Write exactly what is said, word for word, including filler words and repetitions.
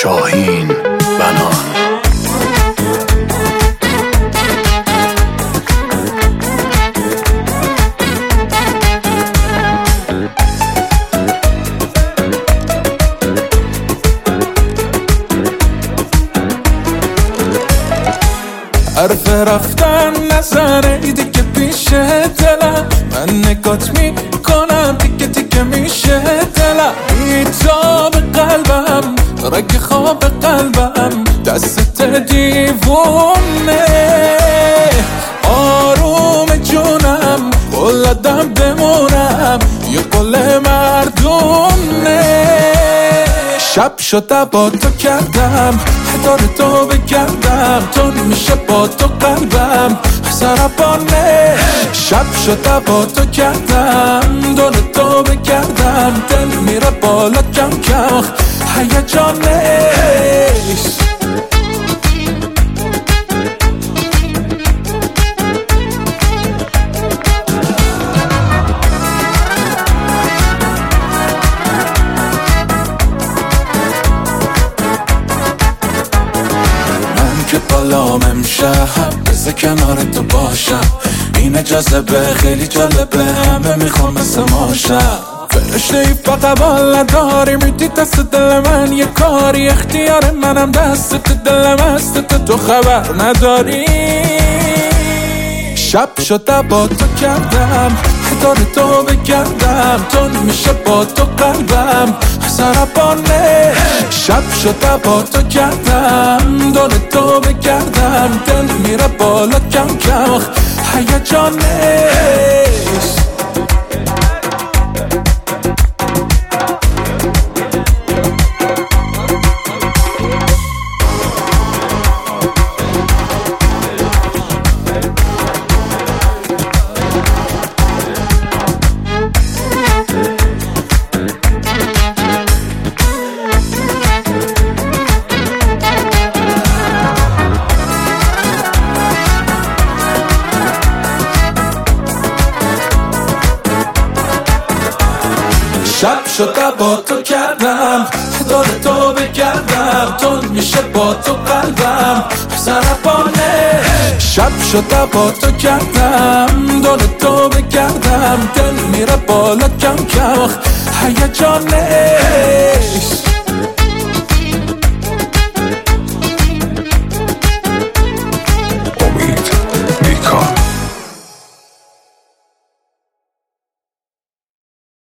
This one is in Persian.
شاهین بنان. حرف رفتن نزنه دیگه پیش دلم، من نگات میکنم دیگه دیگه میشه دلم. بیتاب قلبم رگ خواب قلبم دست دیوونه، آروم جونم قلدم بمونم یه قل مردونه. شب شده با تو کردم دور تو بگردم، تو میشه با تو قلبم سرپانه. شب شده با تو کردم دور تو بگردم، دل میره بالا کم کم هیجانه. که بالام امشب بذار کنار تو باشم، این جذبه خیلی جالبه، همه میخوام مثل ماشم. فرشته ای فقط بال نداری، میدی دست دل من یه کاری، اختیار منم دست دلم هست تو خبر نداری. شب شده با تو کردم دور تو بگردم، تو میشه با تو قلبم سرپانه. شب شده با تو کردم دور تو بگردم، دل میره بالا کم کم هیجانه. شب شده با تو کردم دور تو بگردم، تو میشه با تو قلبم سرپانه. شب شده با تو کردم دور تو بگردم، دل میره بالا کم کم هیجانه.